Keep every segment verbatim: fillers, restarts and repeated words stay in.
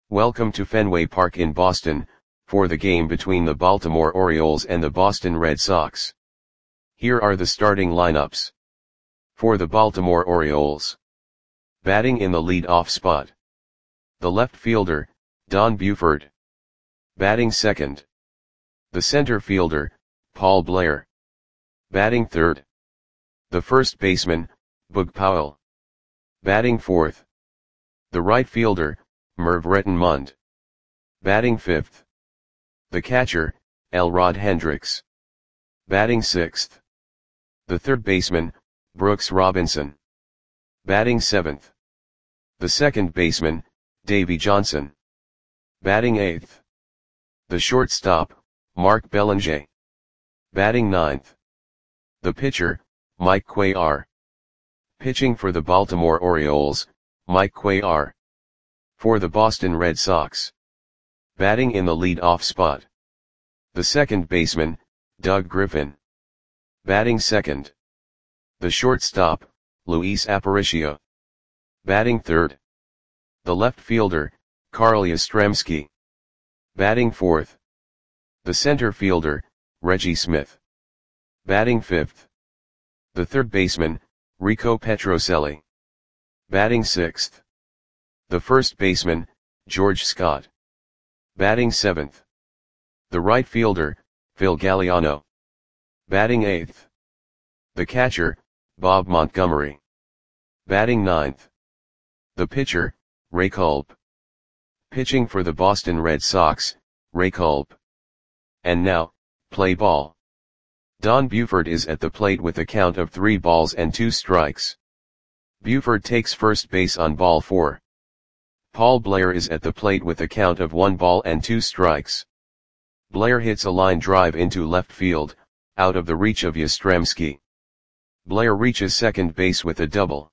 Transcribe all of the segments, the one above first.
Welcome to Fenway Park in Boston, for the game between the Baltimore Orioles and the Boston Red Sox. Here are the starting lineups. For the Baltimore Orioles. Batting in the lead-off spot. The left fielder, Don Buford. Batting second. The center fielder, Paul Blair. Batting third. The first baseman, Boog Powell. Batting fourth. The right fielder, Merv Rettenmund. Batting fifth. The catcher, Elrod Hendricks. Batting sixth. The third baseman, Brooks Robinson. Batting seventh. The second baseman, Davey Johnson. Batting eighth. The shortstop, Mark Belanger. Batting ninth. The pitcher, Mike Cuellar. Pitching for the Baltimore Orioles, Mike Cuellar. For the Boston Red Sox. Batting in the lead-off spot. The second baseman, Doug Griffin. Batting second. The shortstop, Luis Aparicio. Batting third. The left fielder, Carl Yastrzemski. Batting fourth. The center fielder, Reggie Smith. Batting fifth. The third baseman, Rico Petrocelli. Batting sixth. The first baseman, George Scott. Batting seventh. The right fielder, Phil Galliano. Batting eighth. The catcher, Bob Montgomery. Batting ninth. The pitcher, Ray Kulp. Pitching for the Boston Red Sox, Ray Kulp. And now, play ball. Don Buford is at the plate with a count of three balls and two strikes. Buford takes first base on ball four. Paul Blair is at the plate with a count of one ball and two strikes. Blair hits a line drive into left field, out of the reach of Yastrzemski. Blair reaches second base with a double.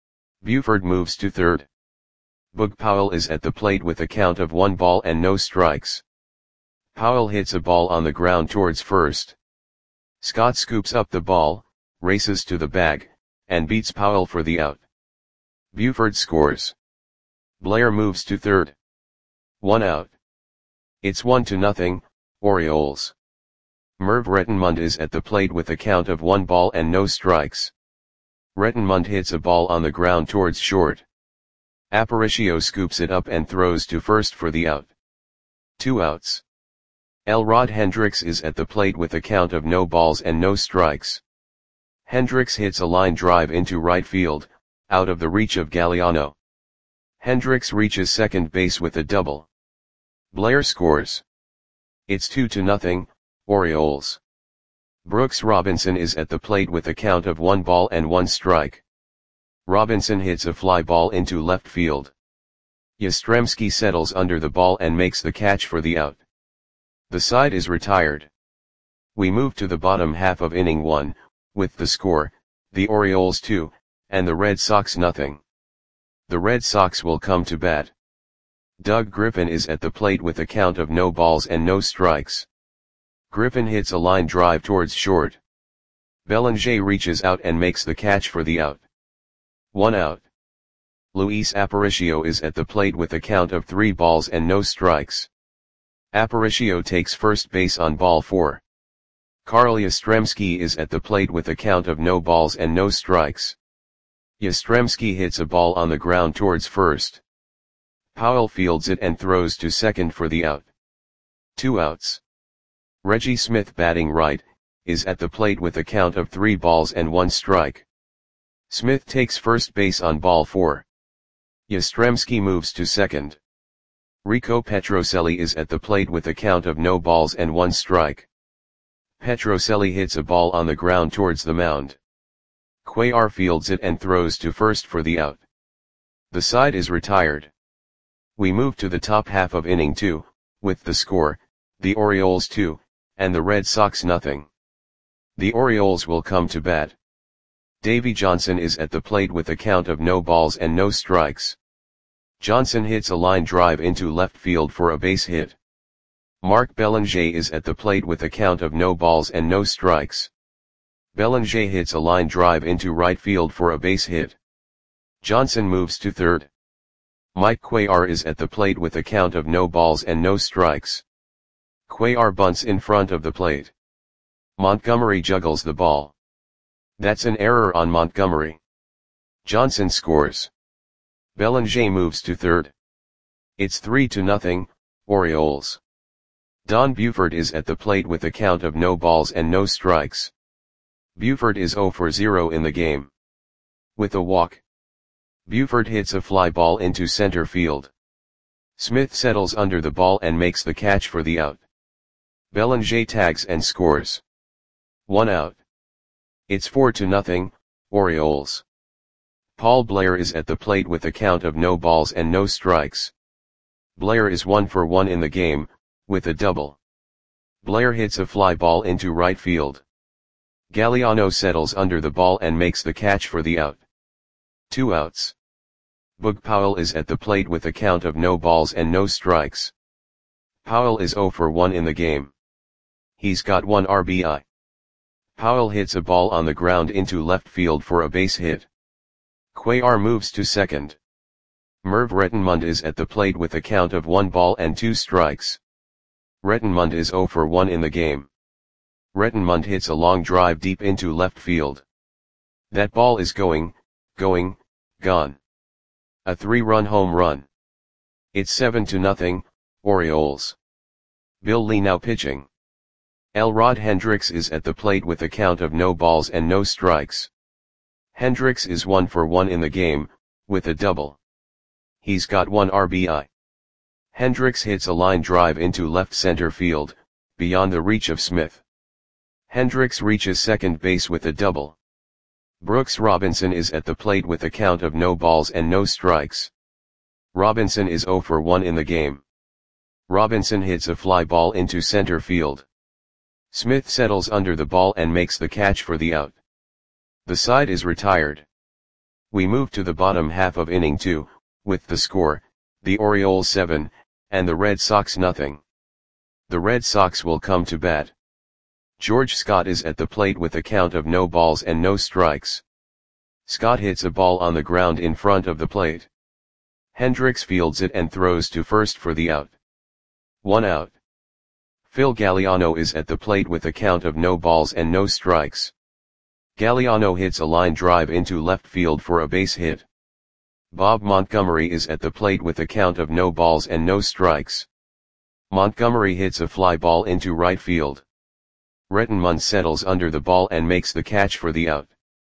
Buford moves to third. Boog Powell is at the plate with a count of one ball and no strikes. Powell hits a ball on the ground towards first. Scott scoops up the ball, races to the bag, and beats Powell for the out. Buford scores. Blair moves to third. One out. It's one to nothing, Orioles. Merv Rettenmund is at the plate with a count of one ball and no strikes. Rettenmund hits a ball on the ground towards short. Aparicio scoops it up and throws to first for the out. Two outs. Elrod Hendricks is at the plate with a count of no balls and no strikes. Hendricks hits a line drive into right field, out of the reach of Galliano. Hendricks reaches second base with a double. Blair scores. It's two to nothing, Orioles. Brooks Robinson is at the plate with a count of one ball and one strike. Robinson hits a fly ball into left field. Yastrzemski settles under the ball and makes the catch for the out. The side is retired. We move to the bottom half of inning one, with the score, the Orioles two, and the Red Sox nothing. The Red Sox will come to bat. Doug Griffin is at the plate with a count of no balls and no strikes. Griffin hits a line drive towards short. Belanger reaches out and makes the catch for the out. One out. Luis Aparicio is at the plate with a count of three balls and no strikes. Aparicio takes first base on ball four. Carl Yastrzemski is at the plate with a count of no balls and no strikes. Yastrzemski hits a ball on the ground towards first. Powell fields it and throws to second for the out. Two outs. Reggie Smith, batting right, is at the plate with a count of three balls and one strike. Smith takes first base on ball four. Yastrzemski moves to second. Rico Petrocelli is at the plate with a count of no balls and one strike. Petrocelli hits a ball on the ground towards the mound. Cuellar fields it and throws to first for the out. The side is retired. We move to the top half of inning two, with the score, the Orioles two, and the Red Sox nothing. The Orioles will come to bat. Davey Johnson is at the plate with a count of no balls and no strikes. Johnson hits a line drive into left field for a base hit. Mark Belanger is at the plate with a count of no balls and no strikes. Belanger hits a line drive into right field for a base hit. Johnson moves to third. Mike Cuellar is at the plate with a count of no balls and no strikes. Cuellar bunts in front of the plate. Montgomery juggles the ball. That's an error on Montgomery. Johnson scores. Belanger moves to third. It's three to nothing, Orioles. Don Buford is at the plate with a count of no balls and no strikes. Buford is zero for zero in the game. With a walk, Buford hits a fly ball into center field. Smith settles under the ball and makes the catch for the out. Belanger tags and scores. One out. It's four to nothing, Orioles. Paul Blair is at the plate with a count of no balls and no strikes. Blair is one for one in the game, with a double. Blair hits a fly ball into right field. Galliano settles under the ball and makes the catch for the out. Two outs. Boog Powell is at the plate with a count of no balls and no strikes. Powell is zero for one in the game. He's got one R B I. Powell hits a ball on the ground into left field for a base hit. Cuellar moves to second. Merv Rettenmund is at the plate with a count of one ball and two strikes. Rettenmund is zero for one in the game. Rettenmund hits a long drive deep into left field. That ball is going, going, gone. A three-run home run. It's seven to nothing, Orioles. Bill Lee now pitching. Elrod Hendricks is at the plate with a count of no balls and no strikes. Hendricks is one for one in the game, with a double. He's got one R B I. Hendricks hits a line drive into left center field, beyond the reach of Smith. Hendricks reaches second base with a double. Brooks Robinson is at the plate with a count of no balls and no strikes. Robinson is zero for one in the game. Robinson hits a fly ball into center field. Smith settles under the ball and makes the catch for the out. The side is retired. We move to the bottom half of inning two, with the score, the Orioles seven, and the Red Sox nothing. The Red Sox will come to bat. George Scott is at the plate with a count of no balls and no strikes. Scott hits a ball on the ground in front of the plate. Hendricks fields it and throws to first for the out. One out. Phil Galliano is at the plate with a count of no balls and no strikes. Galliano hits a line drive into left field for a base hit. Bob Montgomery is at the plate with a count of no balls and no strikes. Montgomery hits a fly ball into right field. Rettenmund settles under the ball and makes the catch for the out.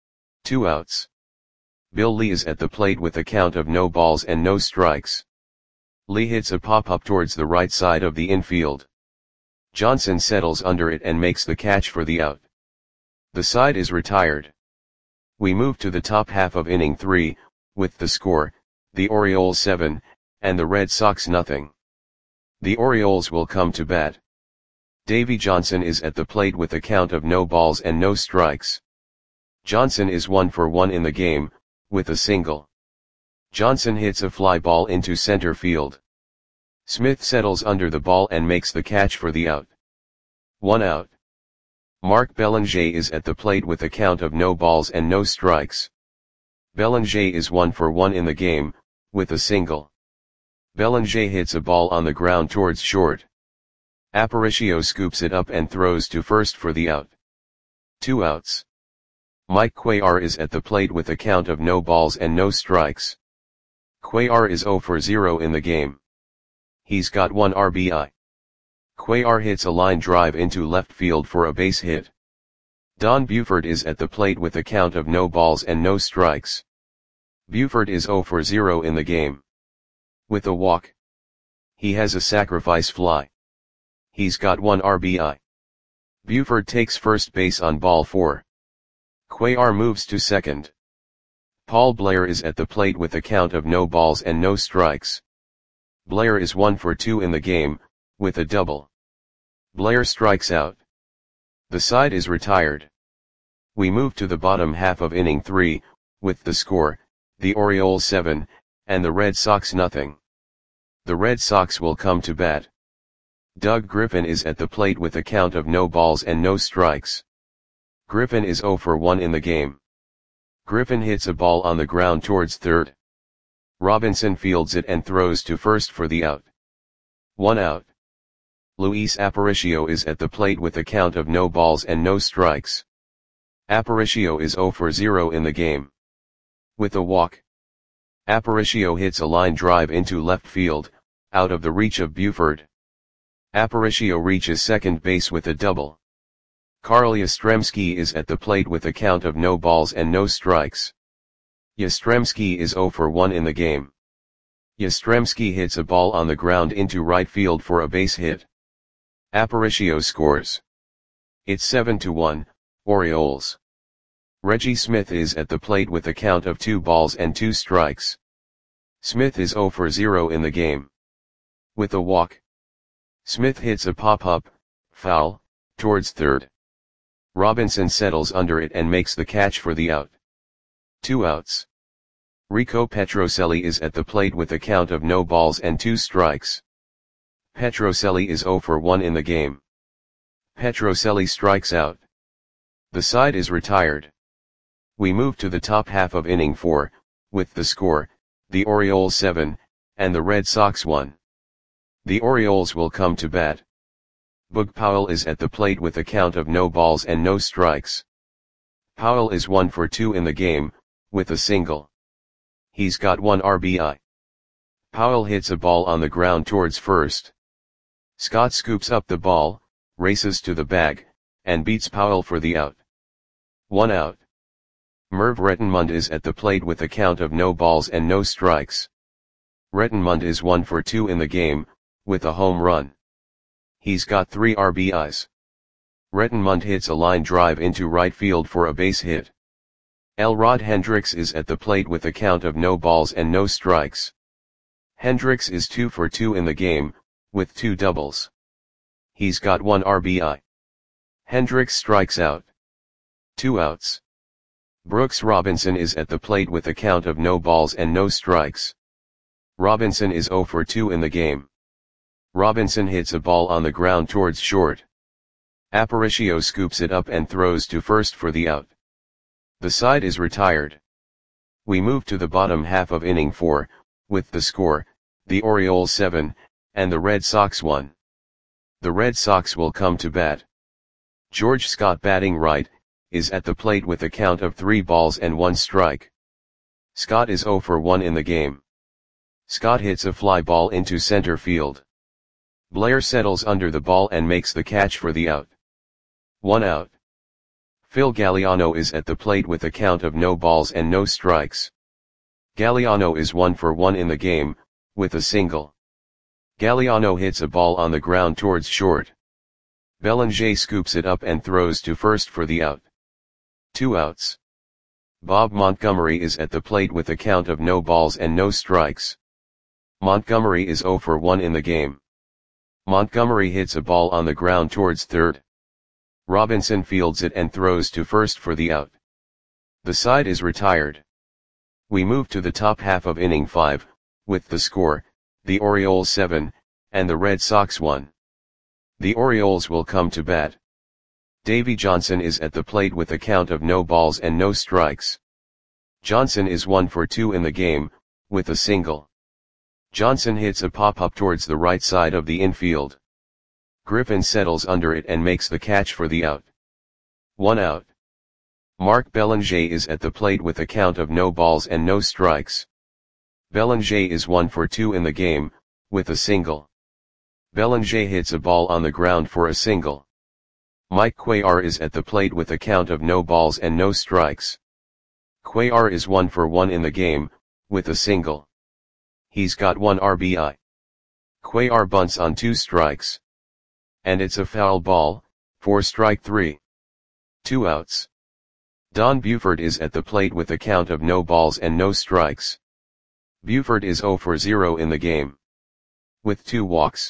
Two outs. Bill Lee is at the plate with a count of no balls and no strikes. Lee hits a pop-up towards the right side of the infield. Johnson settles under it and makes the catch for the out. The side is retired. We move to the top half of inning three, with the score, the Orioles seven, and the Red Sox nothing. The Orioles will come to bat. Davey Johnson is at the plate with a count of no balls and no strikes. Johnson is one for one in the game, with a single. Johnson hits a fly ball into center field. Smith settles under the ball and makes the catch for the out. One out. Mark Belanger is at the plate with a count of no balls and no strikes. Belanger is one for one in the game, with a single. Belanger hits a ball on the ground towards short. Aparicio scoops it up and throws to first for the out. Two outs. Mike Cuellar is at the plate with a count of no balls and no strikes. Cuellar is zero for zero in the game. He's got one R B I. Cuellar hits a line drive into left field for a base hit. Don Buford is at the plate with a count of no balls and no strikes. Buford is zero for zero in the game. With a walk. He has a sacrifice fly. He's got one R B I. Buford takes first base on ball four. Cuellar moves to second. Paul Blair is at the plate with a count of no balls and no strikes. Blair is one for two in the game, with a double. Blair strikes out. The side is retired. We move to the bottom half of inning three, with the score, the Orioles seven, and the Red Sox nothing. The Red Sox will come to bat. Doug Griffin is at the plate with a count of no balls and no strikes. Griffin is zero for one in the game. Griffin hits a ball on the ground towards third. Robinson fields it and throws to first for the out. One out. Luis Aparicio is at the plate with a count of no balls and no strikes. Aparicio is zero for zero in the game. With a walk, Aparicio hits a line drive into left field, out of the reach of Buford. Aparicio reaches second base with a double. Carl Yastrzemski is at the plate with a count of no balls and no strikes. Yastrzemski is zero for one in the game. Yastrzemski hits a ball on the ground into right field for a base hit. Aparicio scores. It's seven to one, Orioles. Reggie Smith is at the plate with a count of two balls and two strikes. Smith is zero for zero in the game. With a walk, Smith hits a pop-up, foul, towards third. Robinson settles under it and makes the catch for the out. Two outs. Rico Petrocelli is at the plate with a count of no balls and two strikes. Petrocelli is zero for one in the game. Petrocelli strikes out. The side is retired. We move to the top half of inning four, with the score, the Orioles seven, and the Red Sox one. The Orioles will come to bat. Boog Powell is at the plate with a count of no balls and no strikes. Powell is one for two in the game, with a single. He's got one R B I. Powell hits a ball on the ground towards first. Scott scoops up the ball, races to the bag, and beats Powell for the out. One out. Merv Rettenmund is at the plate with a count of no balls and no strikes. Rettenmund is one for two in the game, with a home run. He's got three R B Is. Rettenmund hits a line drive into right field for a base hit. Elrod Hendricks is at the plate with a count of no balls and no strikes. Hendricks is two for two in the game, with two doubles. He's got one R B I. Hendricks strikes out. Two outs. Brooks Robinson is at the plate with a count of no balls and no strikes. Robinson is zero for two in the game. Robinson hits a ball on the ground towards short. Aparicio scoops it up and throws to first for the out. The side is retired. We move to the bottom half of inning four, with the score, the Orioles seven, and the Red Sox one. The Red Sox will come to bat. George Scott, batting right, is at the plate with a count of three balls and one strike. Scott is zero for one in the game. Scott hits a fly ball into center field. Blair settles under the ball and makes the catch for the out. One out. Phil Galliano is at the plate with a count of no balls and no strikes. Galliano is one for one in the game, with a single. Galliano hits a ball on the ground towards short. Bellinger scoops it up and throws to first for the out. Two outs. Bob Montgomery is at the plate with a count of no balls and no strikes. Montgomery is zero for one in the game. Montgomery hits a ball on the ground towards third. Robinson fields it and throws to first for the out. The side is retired. We move to the top half of inning five, with the score, the Orioles seven, and the Red Sox one. The Orioles will come to bat. Davey Johnson is at the plate with a count of no balls and no strikes. Johnson is one for two in the game, with a single. Johnson hits a pop-up towards the right side of the infield. Griffin settles under it and makes the catch for the out. One out. Mark Bellinger is at the plate with a count of no balls and no strikes. Bellinger is one for two in the game, with a single. Bellinger hits a ball on the ground for a single. Mike Cuellar is at the plate with a count of no balls and no strikes. Cuellar is one for one in the game, with a single. He's got one R B I. Cuellar bunts on two strikes. And it's a foul ball, for strike three. Two outs. Don Buford is at the plate with a count of no balls and no strikes. Buford is zero for zero in the game. With two walks.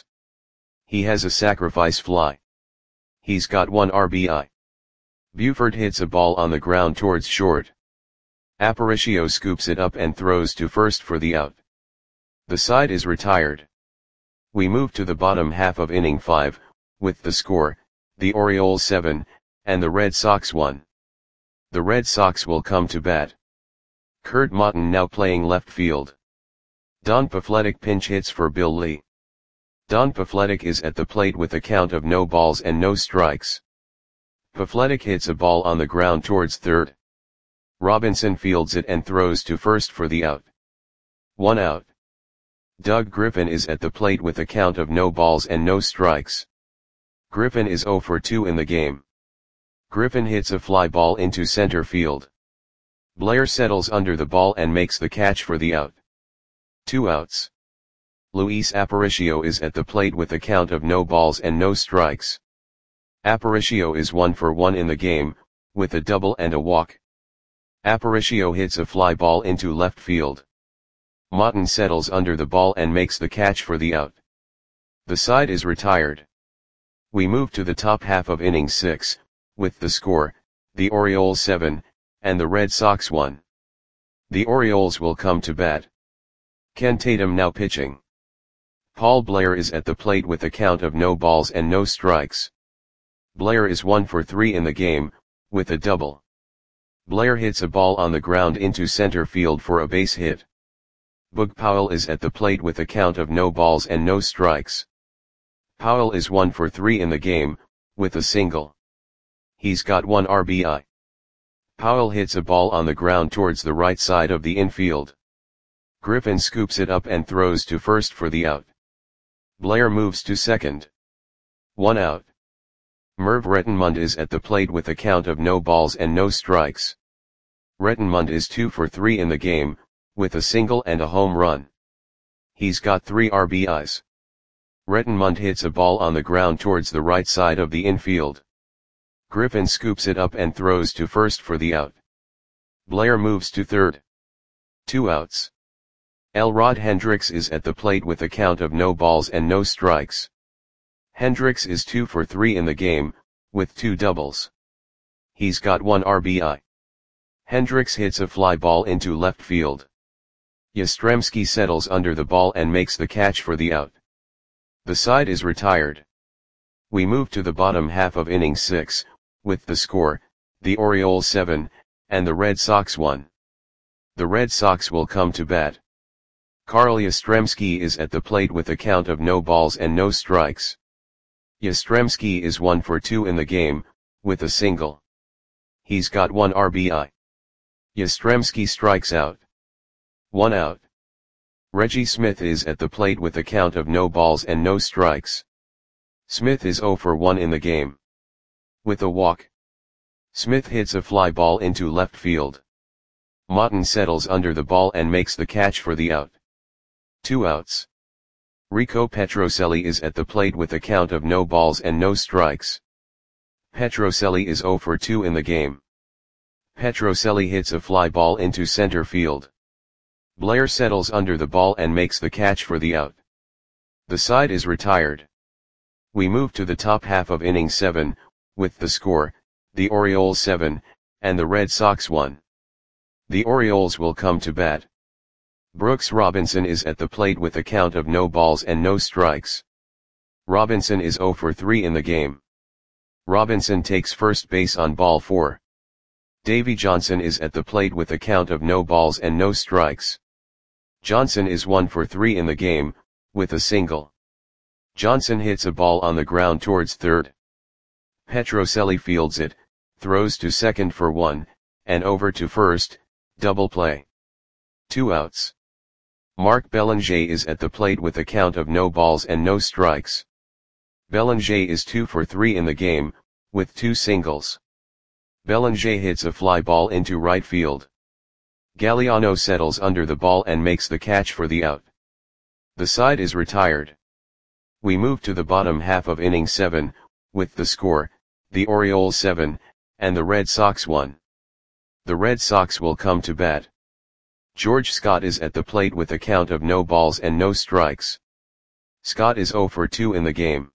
He has a sacrifice fly. He's got one R B I. Buford hits a ball on the ground towards short. Aparicio scoops it up and throws to first for the out. The side is retired. We move to the bottom half of inning five, with the score, the Orioles seven, and the Red Sox one. The Red Sox will come to bat. Kurt Motton now playing left field. Don Pafletic pinch hits for Bill Lee. Don Pafletic is at the plate with a count of no balls and no strikes. Pafletic hits a ball on the ground towards third. Robinson fields it and throws to first for the out. One out. Doug Griffin is at the plate with a count of no balls and no strikes. Griffin is oh for two in the game. Griffin hits a fly ball into center field. Blair settles under the ball and makes the catch for the out. Two outs. Luis Aparicio is at the plate with a count of no balls and no strikes. Aparicio is one for one in the game, with a double and a walk. Aparicio hits a fly ball into left field. Motton settles under the ball and makes the catch for the out. The side is retired. We move to the top half of inning six, with the score, the Orioles seven, and the Red Sox one. The Orioles will come to bat. Ken Tatum now pitching. Paul Blair is at the plate with a count of no balls and no strikes. Blair is one for three in the game, with a double. Blair hits a ball on the ground into center field for a base hit. Boog Powell is at the plate with a count of no balls and no strikes. Powell is one for three in the game, with a single. He's got one R B I. Powell hits a ball on the ground towards the right side of the infield. Griffin scoops it up and throws to first for the out. Blair moves to second. One out. Merv Rettenmund is at the plate with a count of no balls and no strikes. Rettenmund is two for three in the game, with a single and a home run. He's got three R B Is. Rettenmund hits a ball on the ground towards the right side of the infield. Griffin scoops it up and throws to first for the out. Blair moves to third. Two outs. Elrod Hendricks is at the plate with a count of no balls and no strikes. Hendricks is two for three in the game, with two doubles. He's got one R B I. Hendricks hits a fly ball into left field. Yastrzemski settles under the ball and makes the catch for the out. The side is retired. We move to the bottom half of inning six, with the score, the Orioles seven, and the Red Sox one. The Red Sox will come to bat. Carl Yastrzemski is at the plate with a count of no balls and no strikes. Yastrzemski is one for two in the game, with a single. He's got one R B I. Yastrzemski strikes out. One out. Reggie Smith is at the plate with a count of no balls and no strikes. Smith is oh for one in the game. With a walk. Smith hits a fly ball into left field. Motton settles under the ball and makes the catch for the out. Two outs. Rico Petrocelli is at the plate with a count of no balls and no strikes. Petrocelli is oh for two in the game. Petrocelli hits a fly ball into center field. Blair settles under the ball and makes the catch for the out. The side is retired. We move to the top half of inning seven, with the score, the Orioles seven, and the Red Sox one. The Orioles will come to bat. Brooks Robinson is at the plate with a count of no balls and no strikes. Robinson is oh for three in the game. Robinson takes first base on ball four. Davy Johnson is at the plate with a count of no balls and no strikes. Johnson is one for three in the game, with a single. Johnson hits a ball on the ground towards third. Petrocelli fields it, throws to second for one, and over to first, double play. Two outs. Mark Belanger is at the plate with a count of no balls and no strikes. Belanger is two for three in the game, with two singles. Belanger hits a fly ball into right field. Galliano settles under the ball and makes the catch for the out. The side is retired. We move to the bottom half of inning seven, with the score, the Orioles seven, and the Red Sox one. The Red Sox will come to bat. George Scott is at the plate with a count of no balls and no strikes. Scott is oh for two in the game.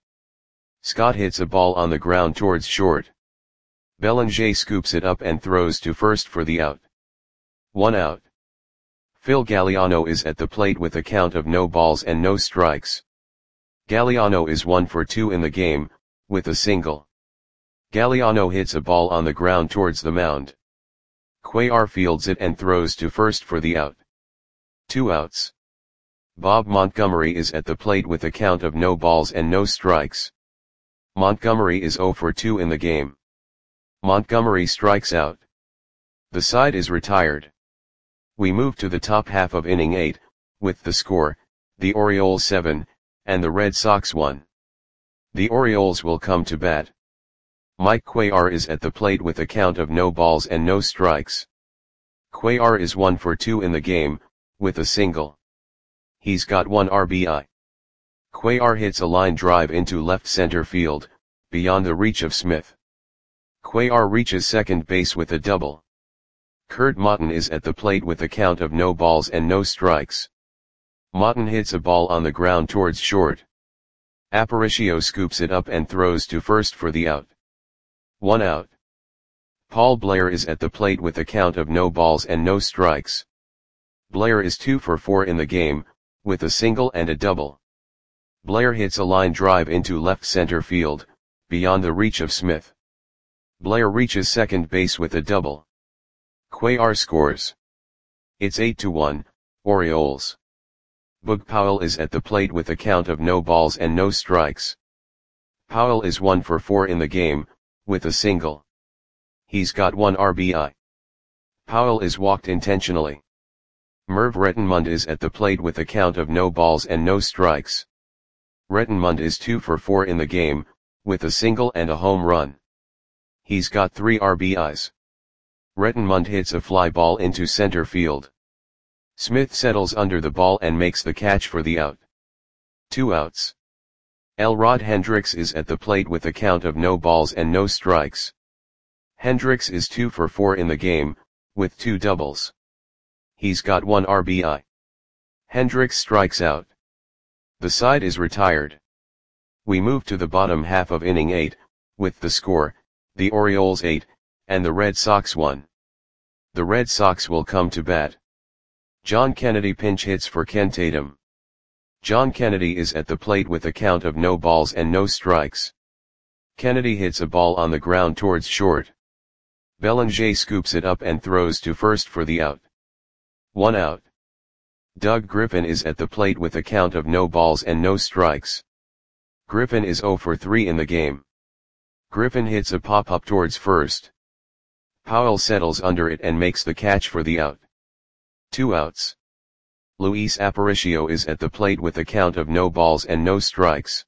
Scott hits a ball on the ground towards short. Belanger scoops it up and throws to first for the out. One out. Phil Galliano is at the plate with a count of no balls and no strikes. Galliano is one for two in the game, with a single. Galliano hits a ball on the ground towards the mound. Cuellar fields it and throws to first for the out. Two outs. Bob Montgomery is at the plate with a count of no balls and no strikes. Montgomery is zero for two in the game. Montgomery strikes out. The side is retired. We move to the top half of inning eight, with the score, the Orioles seven, and the Red Sox one. The Orioles will come to bat. Mike Cuellar is at the plate with a count of no balls and no strikes. Cuellar is one for two in the game, with a single. He's got one R B I. Cuellar hits a line drive into left center field, beyond the reach of Smith. Cuellar reaches second base with a double. Kurt Motton is at the plate with a count of no balls and no strikes. Motton hits a ball on the ground towards short. Aparicio scoops it up and throws to first for the out. One out. Paul Blair is at the plate with a count of no balls and no strikes. Blair is two for four in the game, with a single and a double. Blair hits a line drive into left center field, beyond the reach of Smith. Blair reaches second base with a double. Cuellar scores. It's eight to one, Orioles. Boog Powell is at the plate with a count of no balls and no strikes. Powell is one for four in the game, with a single. He's got one R B I. Powell is walked intentionally. Merv Rettenmund is at the plate with a count of no balls and no strikes. Rettenmund is two for four in the game, with a single and a home run. He's got three R B Is. Rettenmund hits a fly ball into center field. Smith settles under the ball and makes the catch for the out. Two outs. Elrod Hendricks is at the plate with a count of no balls and no strikes. Hendricks is two for four in the game, with two doubles. He's got one R B I. Hendricks strikes out. The side is retired. We move to the bottom half of inning eight, with the score, the Orioles eight, and the Red Sox one. The Red Sox will come to bat. John Kennedy pinch hits for Ken Tatum. John Kennedy is at the plate with a count of no balls and no strikes. Kennedy hits a ball on the ground towards short. Bellinger scoops it up and throws to first for the out. One out. Doug Griffin is at the plate with a count of no balls and no strikes. Griffin is zero for three in the game. Griffin hits a pop-up towards first. Powell settles under it and makes the catch for the out. Two outs. Luis Aparicio is at the plate with a count of no balls and no strikes.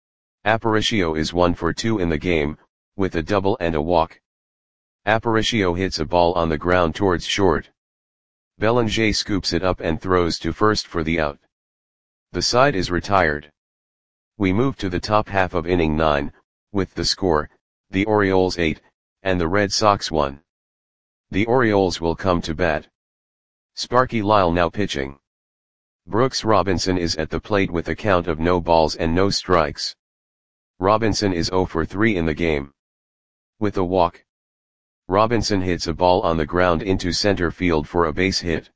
Aparicio is one for two in the game, with a double and a walk. Aparicio hits a ball on the ground towards short. Bellinger scoops it up and throws to first for the out. The side is retired. We move to the top half of inning nine, with the score, the Orioles eight, and the Red Sox one. The Orioles will come to bat. Sparky Lyle now pitching. Brooks Robinson is at the plate with a count of no balls and no strikes. Robinson is zero for three in the game. With a walk. Robinson hits a ball on the ground into center field for a base hit.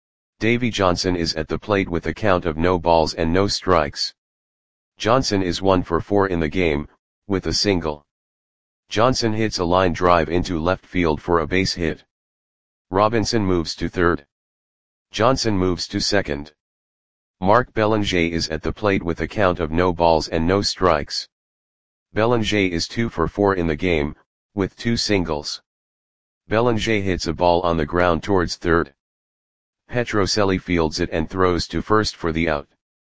Davy Johnson is at the plate with a count of no balls and no strikes. Johnson is one for four in the game, with a single. Johnson hits a line drive into left field for a base hit. Robinson moves to third. Johnson moves to second. Mark Bellinger is at the plate with a count of no balls and no strikes. Bellinger is two for four in the game, with two singles. Bellinger hits a ball on the ground towards third. Petrocelli fields it and throws to first for the out.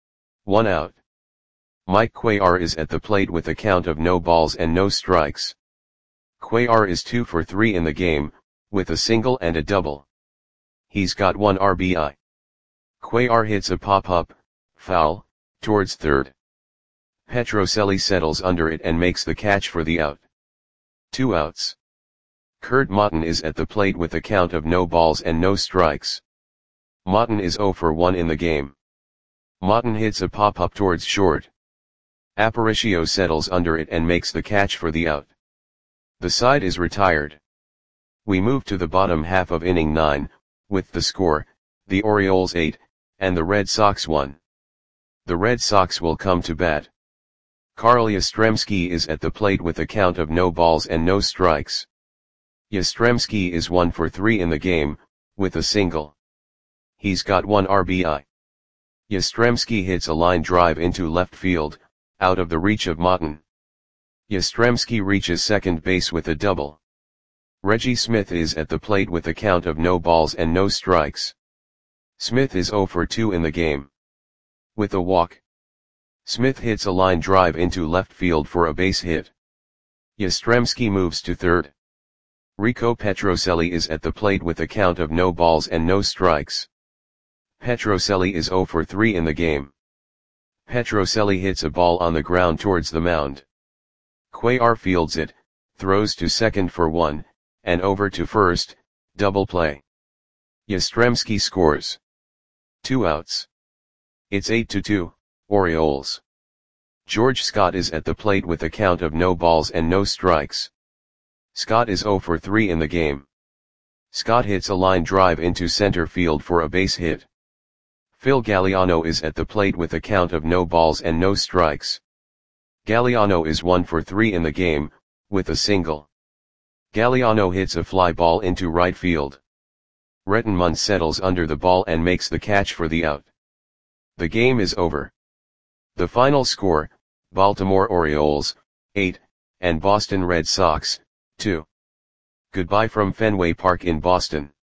One out. Mike Cuellar is at the plate with a count of no balls and no strikes. Cuellar is two for three in the game, with a single and a double. He's got one R B I. Cuellar hits a pop-up, foul, towards third. Petrocelli settles under it and makes the catch for the out. Two outs. Kurt Motton is at the plate with a count of no balls and no strikes. Motton is zero for one in the game. Motton hits a pop-up towards short. Aparicio settles under it and makes the catch for the out. The side is retired. We move to the bottom half of inning nine, with the score, the Orioles eight, and the Red Sox one. The Red Sox will come to bat. Carl Yastrzemski is at the plate with a count of no balls and no strikes. Yastrzemski is one for three in the game, with a single. He's got one R B I. Yastrzemski hits a line drive into left field, out of the reach of Motten. Yastrzemski reaches second base with a double. Reggie Smith is at the plate with a count of no balls and no strikes. Smith is zero for two in the game. With a walk, Smith hits a line drive into left field for a base hit. Yastrzemski moves to third. Rico Petrocelli is at the plate with a count of no balls and no strikes. Petrocelli is zero for three in the game. Petrocelli hits a ball on the ground towards the mound. Cuellar fields it, throws to second for one, and over to first, double play. Yastrzemski scores. Two outs. It's eight to two, Orioles. George Scott is at the plate with a count of no balls and no strikes. Scott is zero for three in the game. Scott hits a line drive into center field for a base hit. Phil Galliano is at the plate with a count of no balls and no strikes. Galliano is one for three in the game, with a single. Galliano hits a fly ball into right field. Rettenmund settles under the ball and makes the catch for the out. The game is over. The final score, Baltimore Orioles, eight, and Boston Red Sox, two. Goodbye from Fenway Park in Boston.